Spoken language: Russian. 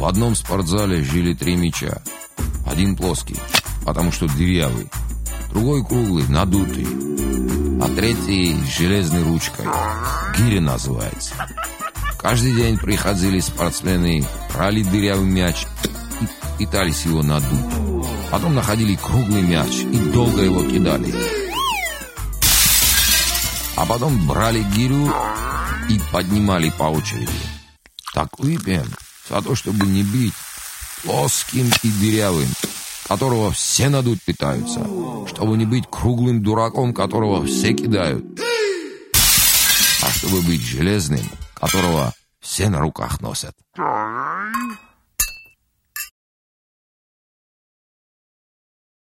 В одном спортзале жили 3 мяча. Один плоский, потому что дырявый. Другой круглый, надутый. А третий с железной ручкой. Гиря называется. Каждый день приходили спортсмены, брали дырявый мяч и пытались его надуть. Потом находили круглый мяч и долго его кидали. А потом брали гирю и поднимали по очереди. Так выпьем за то, чтобы не быть плоским и дырявым, которого все надуть пытаются, чтобы не быть круглым дураком, которого все кидают, а чтобы быть железным, которого все на руках носят.